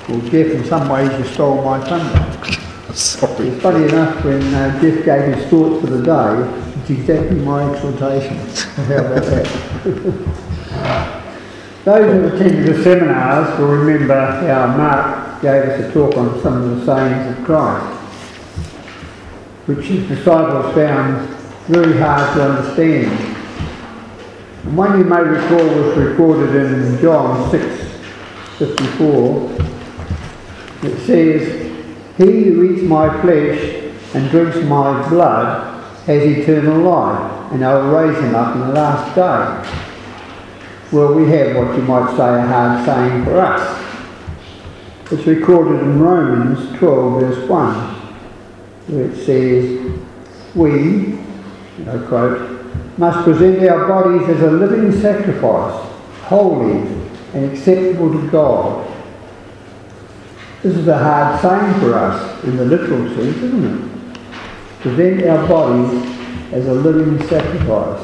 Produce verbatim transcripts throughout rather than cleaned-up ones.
Well, Jeff, in some ways you stole my thunder. Sorry. It's funny enough, when uh, Jeff gave his thoughts for the day, it's exactly my exhortation. How about that? Those who attended the seminars will remember how Mark gave us a talk on some of the sayings of Christ, which his disciples found very hard to understand. And one you may recall was recorded in John six fifty-four. It says, "He who eats my flesh and drinks my blood has eternal life, and I will raise him up in the last day." Well, we have what you might say a hard saying for us. It's recorded in Romans twelve verse one, where it says, "We," I quote, "must present our bodies as a living sacrifice, holy and acceptable to God." This is a hard saying for us in the literal sense, isn't it? Present our bodies as a living sacrifice.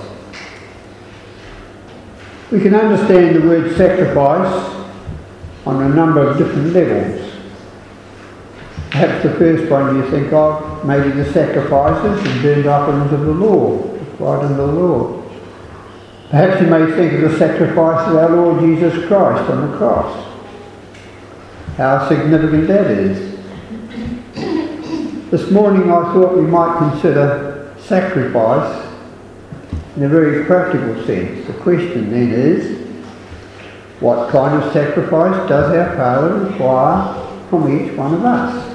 We can understand the word sacrifice on a number of different levels. Perhaps the first one you think of, maybe the sacrifices and burnt offerings of the law, right under the law. Perhaps you may think of the sacrifice of our Lord Jesus Christ on the cross. How significant that is. This morning I thought we might consider sacrifice in a very practical sense. The question then is, what kind of sacrifice does our Father require from each one of us?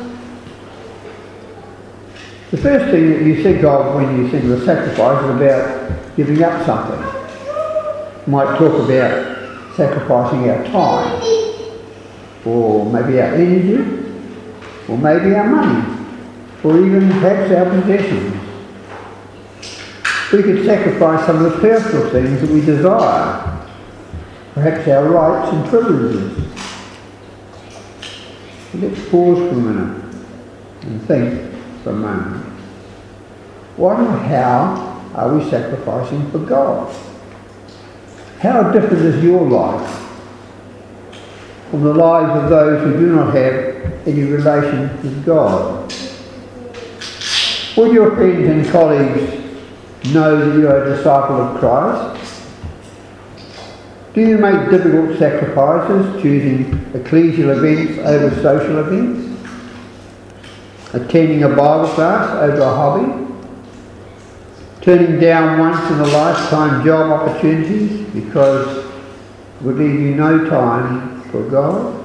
The first thing that you think of when you think of a sacrifice is about giving up something. You might talk about sacrificing our time, or maybe our energy, or maybe our money, or even perhaps our possessions. We could sacrifice some of the personal things that we desire, perhaps our rights and privileges. Let's pause for a minute and think for a moment. What and how are we sacrificing for God? How different is your life from the lives of those who do not have any relation with God? Will your friends and colleagues know that you are a disciple of Christ? Do you make difficult sacrifices, choosing ecclesial events over social events? Attending a Bible class over a hobby? Turning down once in a lifetime job opportunities because it would leave you no time for God?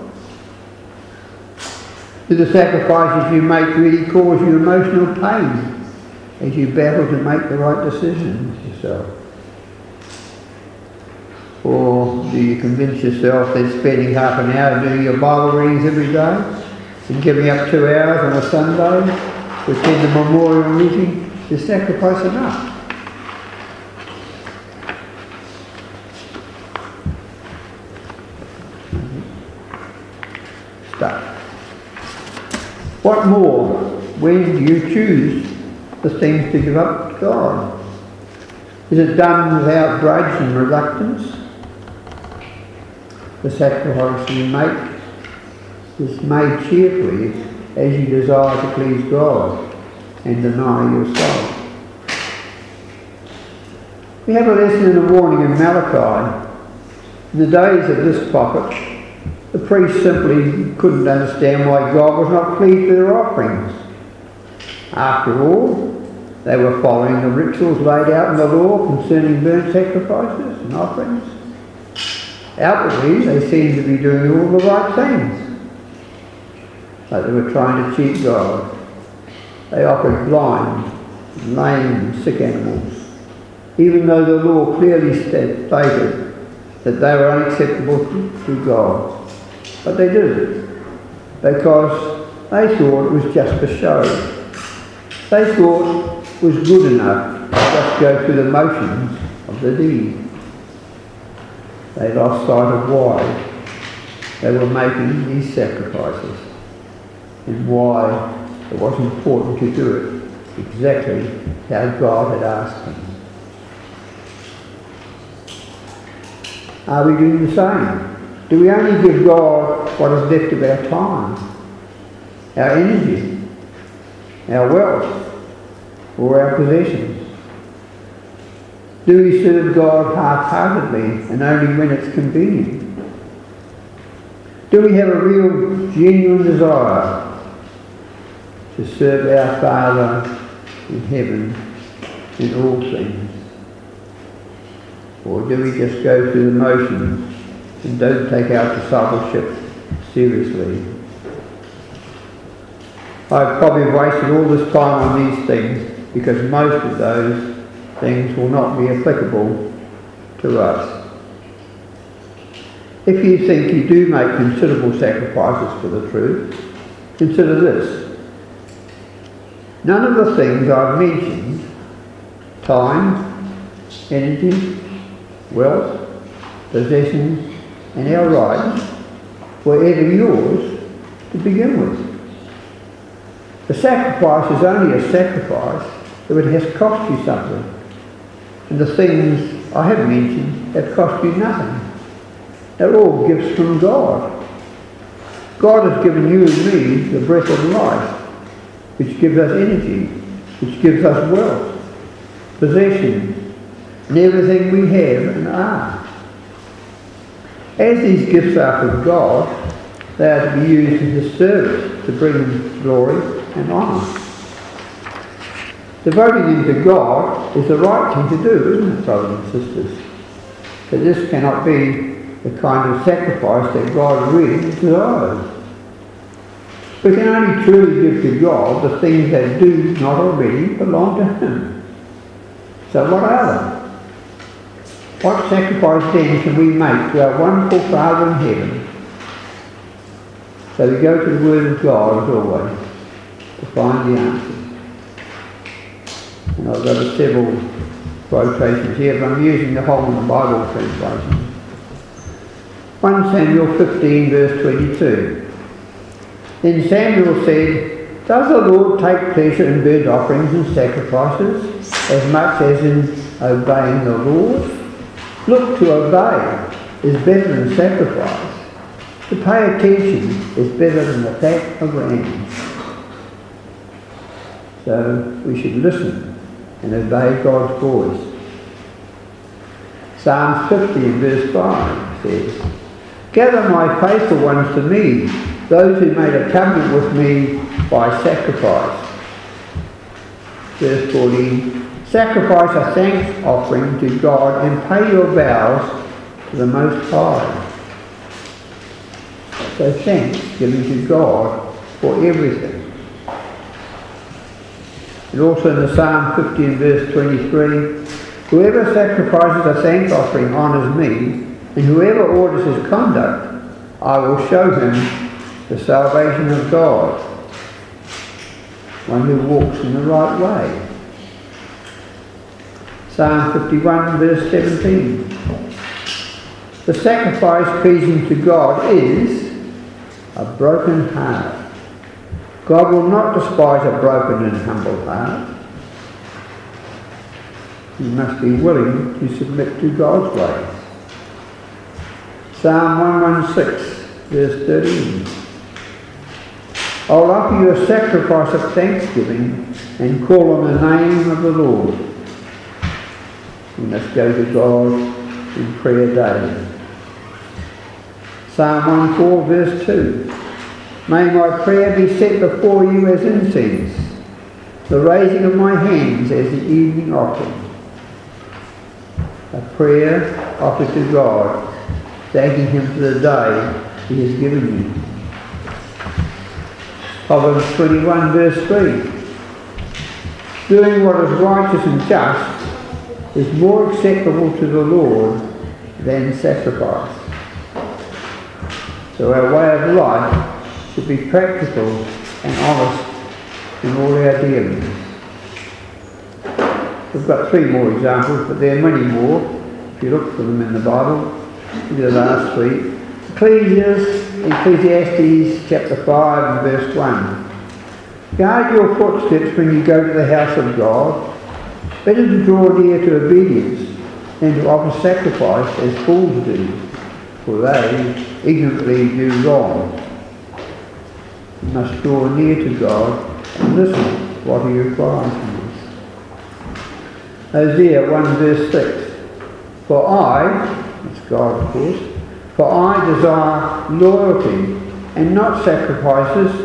Do the sacrifices you make really cause you emotional pain as you battle to make the right decisions yourself? Or do you convince yourself that spending half an hour doing your Bible readings every day and giving up two hours on a Sunday to attend the memorial meeting is sacrifice enough? Stuff. What more? When do you choose the things to give up to God? Is it done without grudge and reluctance? The sacrifice you make is made cheerfully as you desire to please God and deny yourself. We have a lesson in the warning in Malachi. In the days of this prophet, the priests simply couldn't understand why God was not pleased with their offerings. After all, they were following the rituals laid out in the law concerning burnt sacrifices and offerings. Outwardly, they seemed to be doing all the right things, but they were trying to cheat God. They offered blind, lame and sick animals, even though the law clearly stated that they were unacceptable to God. But they did it because they thought it was just for show. They thought it was good enough to just go through the motions of the deed. They lost sight of why they were making these sacrifices and why it was important to do it exactly how God had asked them. Are we doing the same? Do we only give God what is left of our time, our energy, our wealth, or our possessions? Do we serve God half-heartedly and only when it's convenient? Do we have a real, genuine desire to serve our Father in heaven in all things? Or do we just go through the motions and don't take our discipleship seriously? I've probably wasted all this time on these things because most of those things will not be applicable to us. If you think you do make considerable sacrifices for the truth, consider this. None of the things I've mentioned, time, energy, wealth, possessions, and our rights, were ever yours to begin with. The sacrifice is only a sacrifice if it has cost you something. And the things I have mentioned have cost you nothing. They're all gifts from God. God has given you and me the breath of life, which gives us energy, which gives us wealth, possessions, and everything we have and are. As these gifts are from God, they are to be used in His service to bring Him glory and honour. Devoting them to God is the right thing to do, isn't it, brothers and sisters? But this cannot be the kind of sacrifice that God really desires. We can only truly give to God the things that do not already belong to Him. So what are they? What sacrifice then can we make to our wonderful Father in heaven? So we go to the Word of God as always to find the answers. And I've got several quotations here, but I'm using the Holman Bible translation. First Samuel fifteen verse twenty-two. Then Samuel said, "Does the Lord take pleasure in burnt offerings and sacrifices as much as in obeying the Lord? Look, to obey is better than sacrifice. To pay attention is better than the fat of rams." So we should listen and obey God's voice. Psalms fifty verse five says, "Gather my faithful ones to me, those who made a covenant with me by sacrifice." Verse fourteen, "Sacrifice a thank offering to God and pay your vows to the Most High." So thanks given to God for everything. And also in the Psalm fifty and verse twenty-three, "Whoever sacrifices a thank offering honours me, and whoever orders his conduct, I will show him the salvation of God." One who walks in the right way. Psalm fifty-one verse seventeen. "The sacrifice pleasing to God is a broken heart. God will not despise a broken and humble heart." You must be willing to submit to God's ways. Psalm one sixteen verse thirteen. "I'll offer you a sacrifice of thanksgiving and call on the name of the Lord." We must go to God in prayer daily. Psalm fourteen verse two. "May my prayer be set before you as incense, the raising of my hands as the evening offering." A prayer offered to God, thanking Him for the day He has given you. Proverbs twenty-one verse three. "Doing what is righteous and just is more acceptable to the Lord than sacrifice." So our way of life should be practical and honest in all our dealings. We've got three more examples, but there are many more. If you look for them in the Bible, look at the last three. Ecclesiastes, Ecclesiastes chapter five and verse one. "Guard your footsteps when you go to the house of God. Better to draw near to obedience than to offer sacrifice as fools do, for they ignorantly do wrong. We must draw near to God and listen to what he requires from us. Hosea one verse six. For I, that's God of course, for I desire loyalty and not sacrifices,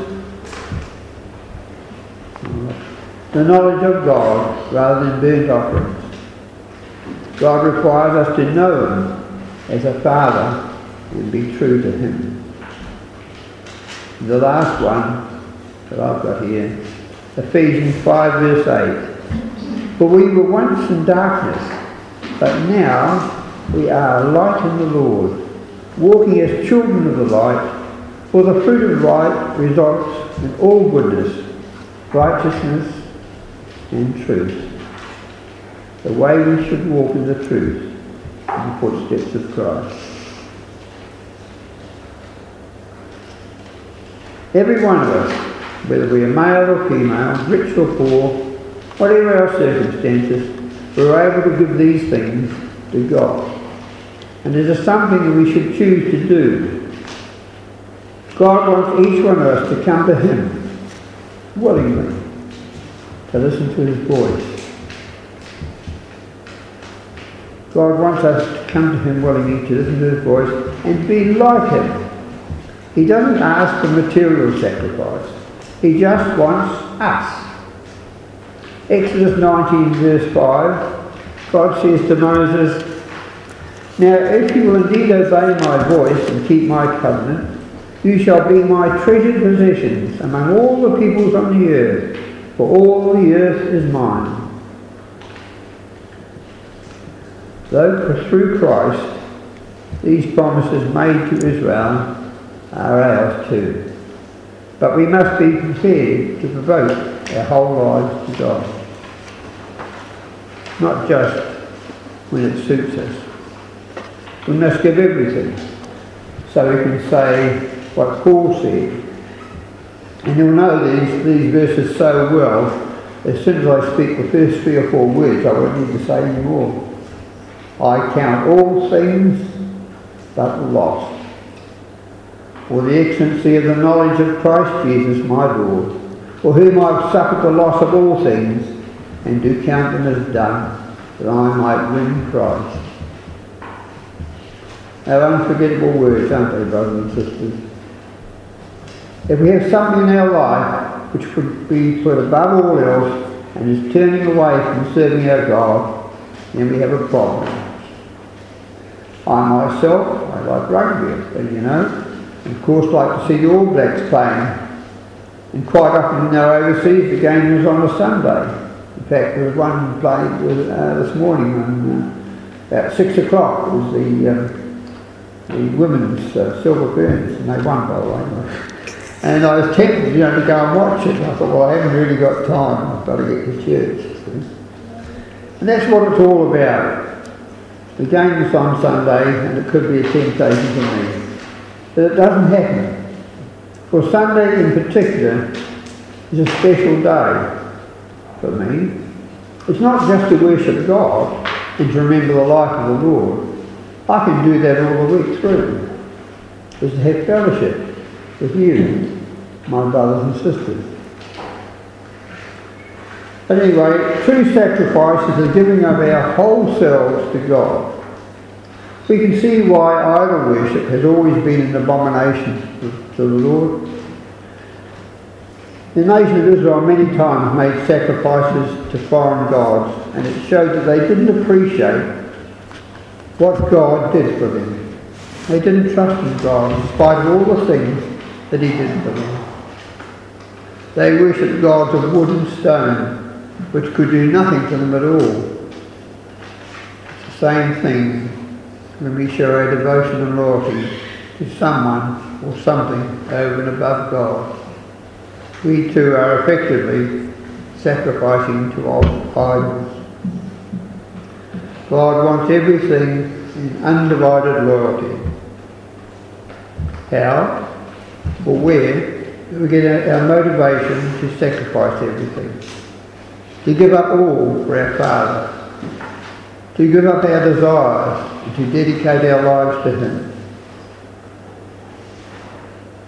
the knowledge of God rather than burnt offerings. God requires us to know him as a father and be true to him. And the last one that I've got here, Ephesians five verse eight. For we were once in darkness, but now we are light in the Lord, walking as children of the light, for the fruit of light results in all goodness, righteousness and truth. The way we should walk in the truth, in the footsteps of Christ. Every one of us, whether we are male or female, rich or poor, whatever our circumstances, we're able to give these things to God. And it is something that we should choose to do. God wants each one of us to come to him willingly, to listen to his voice. God wants us to come to him willingly, to listen to his voice, and be like him. He doesn't ask for material sacrifice. He just wants us. Exodus nineteen verse five, God says to Moses, now if you will indeed obey my voice and keep my covenant, you shall be my treasured possessions among all the peoples on the earth, for all the earth is mine. Though through Christ these promises made to Israel are ours too. But we must be prepared to devote our whole lives to God. Not just when it suits us. We must give everything so we can say what Paul said. And you'll know these, these verses so well, as soon as I speak the first three or four words, I won't need to say any more. I count all things but lost, for the excellency of the knowledge of Christ Jesus my Lord, for whom I have suffered the loss of all things, and do count them as done, that I might win Christ. How unforgettable words, aren't they, brothers and sisters? If we have something in our life which could be put above all else and is turning away from serving our God, then we have a problem. I myself, I like rugby, as you know, and of course like to see the All Blacks playing. And quite often when they're overseas, the game was on a Sunday. In fact, there was one played uh, this morning on uh, about six o'clock. It was the, um, the women's uh, Silver Ferns, and they won, by the way. And I was tempted, you know, to go and watch it. And I thought, well, I haven't really got time. I've got to get to church. And that's what it's all about. The game is on Sunday, and it could be a temptation for me. But it doesn't happen. For Sunday in particular is a special day for me. It's not just to worship God and to remember the life of the Lord. I can do that all the week through. It's to have fellowship with you, my brothers and sisters. But anyway, true sacrifice is the giving of our whole selves to God. We can see why idol worship has always been an abomination to the Lord. The nation of Israel many times made sacrifices to foreign gods, and it showed that they didn't appreciate what God did for them. They didn't trust in God in spite of all the things that he did for them. They worshipped gods of wood and stone, which could do nothing for them at all. It's the same thing when we show our devotion and loyalty to someone or something over and above God. We too are effectively sacrificing to idols. God wants everything in undivided loyalty. How or where do we get our motivation to sacrifice everything? To give up all for our Father, to give up our desires and to dedicate our lives to him.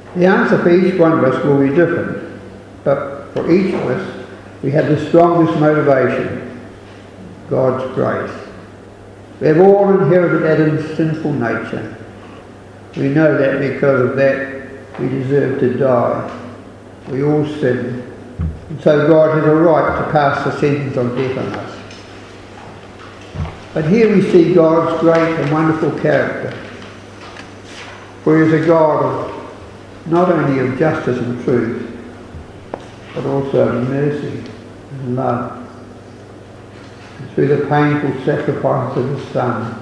The answer for each one of us will be different, but for each of us, we have the strongest motivation, God's grace. We have all inherited Adam's sinful nature. We know that because of that, we deserve to die. We all sin. And so God has a right to pass the sentence of death on us. But here we see God's great and wonderful character. For he is a God of, not only of justice and truth, but also of mercy and love. And through the painful sacrifice of his Son,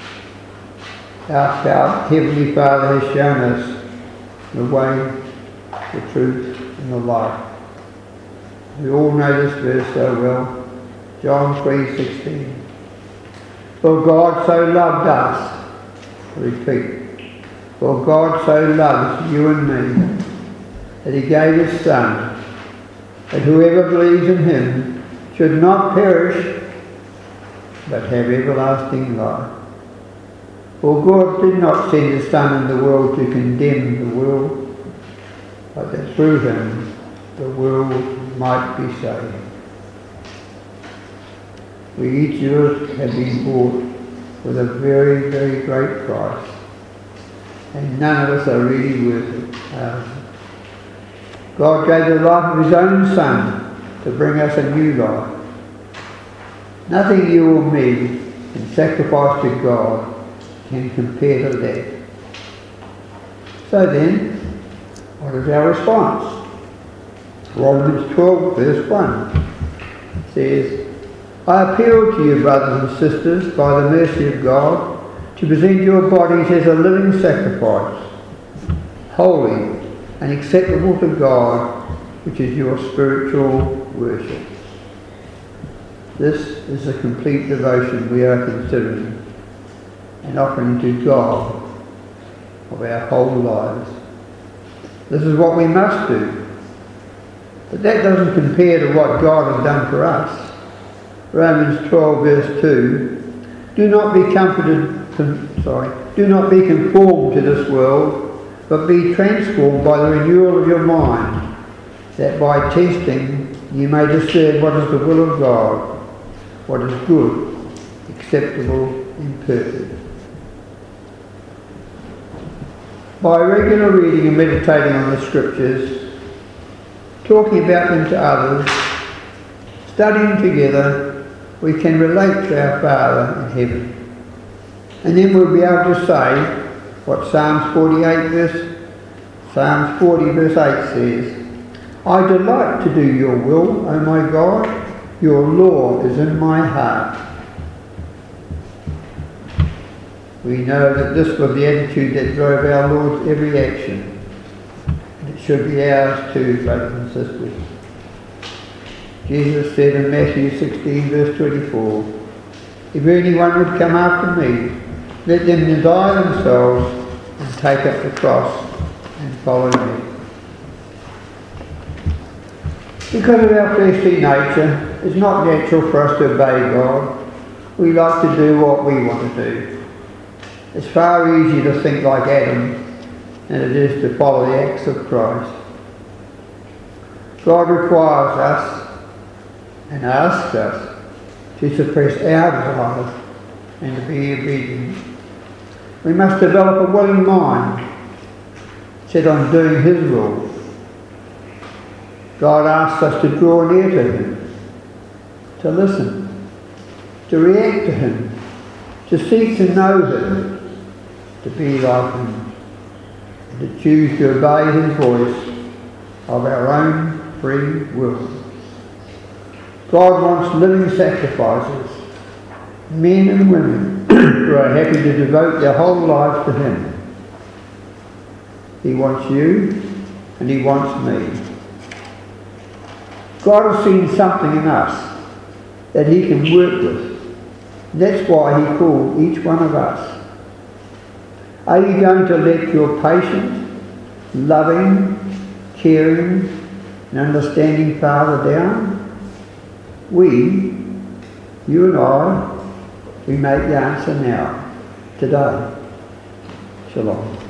our, our Heavenly Father has shown us the way, the truth and the life. We all know this verse so well, John three sixteen. For God so loved us, I repeat, for God so loves you and me, that he gave his Son, that whoever believes in him should not perish, but have everlasting life. For God did not send his Son in the world to condemn the world, but that through him the world might be saved. We each of us have been bought with a very, very great price, and none of us are really worth it. Um, God gave the life of his own Son to bring us a new life. Nothing you or me can sacrifice to God can compare to that. So then, what is our response? Romans twelve verse one says, I appeal to you, brothers and sisters, by the mercy of God, to present your bodies as a living sacrifice, holy and acceptable to God, which is your spiritual worship. This is the complete devotion we are considering and offering to God of our whole lives. This is what we must do. But that doesn't compare to what God has done for us. Romans twelve verse two, do not be comforted, sorry, do not be conformed to this world, but be transformed by the renewal of your mind, that by testing you may discern what is the will of God, what is good, acceptable and perfect. By regular reading and meditating on the Scriptures, talking about them to others, studying together, we can relate to our Father in heaven. And then we'll be able to say what Psalms forty-eight verse, Psalms forty verse eight says, I delight to do your will, O my God, your law is in my heart. We know that this was the attitude that drove our Lord's every action. And it should be ours too, brothers and sisters. Jesus said in Matthew sixteen verse twenty-four, if anyone would come after me, let them deny themselves and take up the cross and follow me. Because of our fleshly nature, it's not natural for us to obey God. We like to do what we want to do. It's far easier to think like Adam than it is to follow the acts of Christ. God requires us and asks us to suppress our desires and to be obedient. We must develop a willing mind set on doing his will. God asks us to draw near to him, to listen, to react to him, to seek to know him, to be like him, and to choose to obey his voice of our own free will. God wants living sacrifices, men and women who are happy to devote their whole lives to him. He wants you and he wants me. God has seen something in us that he can work with. That's why he called each one of us. Are you going to let your patient, loving, caring and understanding Father down? We, you and I, we make the answer now, today. Shalom.